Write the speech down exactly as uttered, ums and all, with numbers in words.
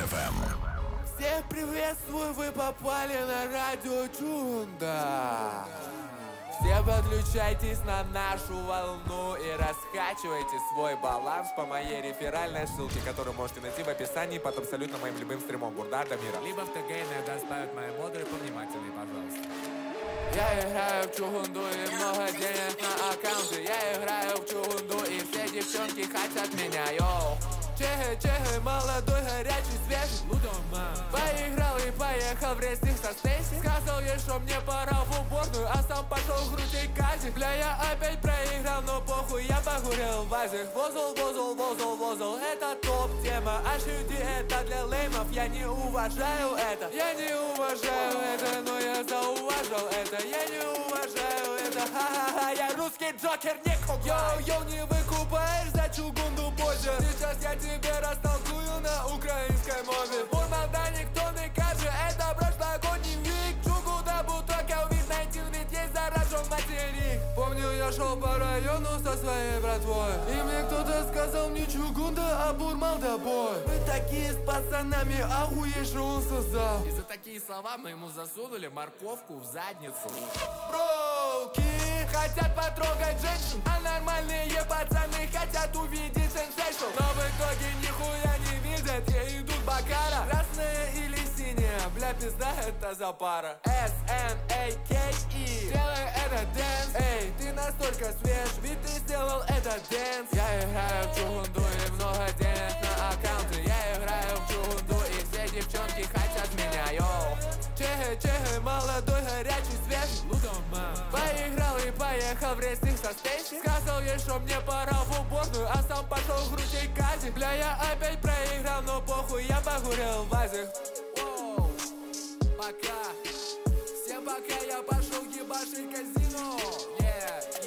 эф эм. Всех приветствую, вы попали на радио Чунда. Все подключайтесь на нашу волну и раскачивайте свой баланс по моей реферальной ссылке, которую можете найти в описании под абсолютно моим любым стримом Бурда Дамира. Либо в ТГ иногда ставят мои модеры повнимательнее, пожалуйста. Я играю в чугунду и много денег на аккаунте. Я играю в чугунду и все девчонки хотят меня, йоу. Чехи, чехи, молодой, горячий, свежий. Поиграл и поехал в рейсинг со Стейси. Сказал ей, что мне пора в уборную, а сам пошел крутить казик. Бля, я опять проиграл, но похуй, я погурел в вазе. Возл, возл, возл, возл, это топ-тема. А шути это для леймов, я не уважаю это. Я не уважаю это, но я зауважил это. Я не уважаю это, ха-ха-ха. Я русский Джокер, не кугай. Йоу-йоу, не выкупаешь за чугунду позже. Сейчас я тебе растолкую на украинской мове. Бурмалда никто не каже, это прошлогодний век. Чугунда бутока, увидайте, ведь есть заражен материк. Помню, я шел по району со своей братвой, и мне кто-то сказал, не чугунда, а Бурмалда бой. Мы такие с пацанами, охуеть, что он создал. И за такие слова мы ему засунули морковку в задницу. Броуки хотят потрогать женщин, а нормальные пацаны хотят увидеть сенсейшн. Но в итоге нихуя не видят, и идут бакара. Красная или синяя, бля, пизда, это за пара. эс эн эй кей и делай этот дэнс. Эй, ты настолько свеж, ведь ты сделал этот дэнс. Я играю в чугунду и много денег на аккаунте. Я играю в чугунду и все девчонки хотят меня, йоу. Чехи, чехи, молодой, горячий, свежий. Поиграл и поехал в рейсинг со Стейси. Сказал ей, что мне пора в уборную, а сам пошел крутить казик. Бля, я опять проиграл, но похуй, я погурел в вазе. Воу, пока. Всем пока, я пошел ебашить казино. Yeah.